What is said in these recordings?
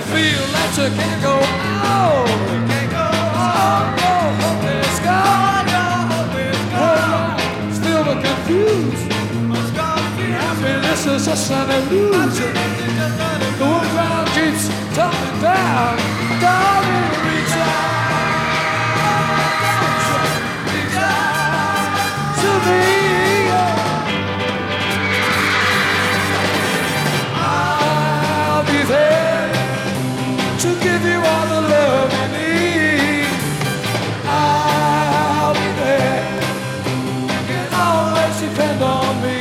feel that you can't go out. Oh, hope is gone. Still the confused. Happiness is just an illusion. The one ground keeps tumbling down. Darling, reach out to me. I'll be there to give you all the love you need. I'll be there. You can always depend on me.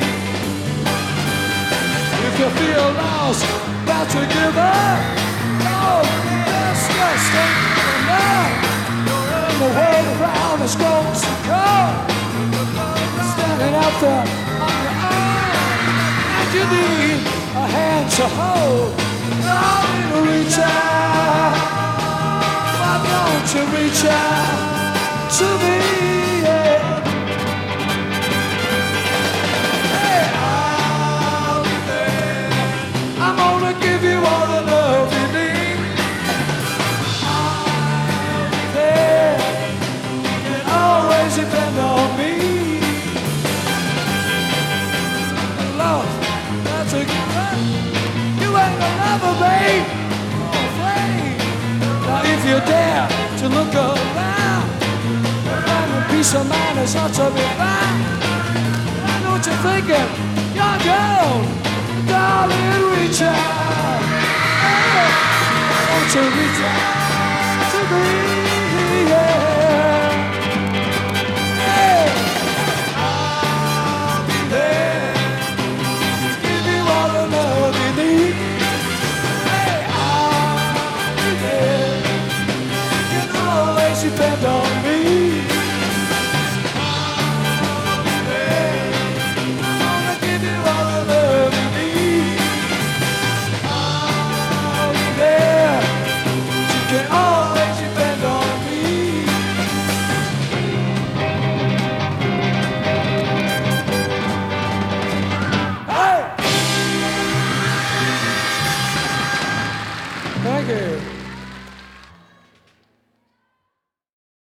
If you feel lost, about to give up, oh, just think enough. The world around is going to come. Standing out there on your own, and you need a hand to hold. Darling, reach out. Why don't you reach out to me? Yeah. Hey, I'll be there. I'm gonna give you all the love you need. I'll be there. You can always depend on me. Love, that's a good one. You ain't a lover, babe. Oh, afraid. Now if you dare to look around, finding peace of mind is not to be found. I know what you're thinking, young girl. Darling, reach out. Oh, won't you reach out?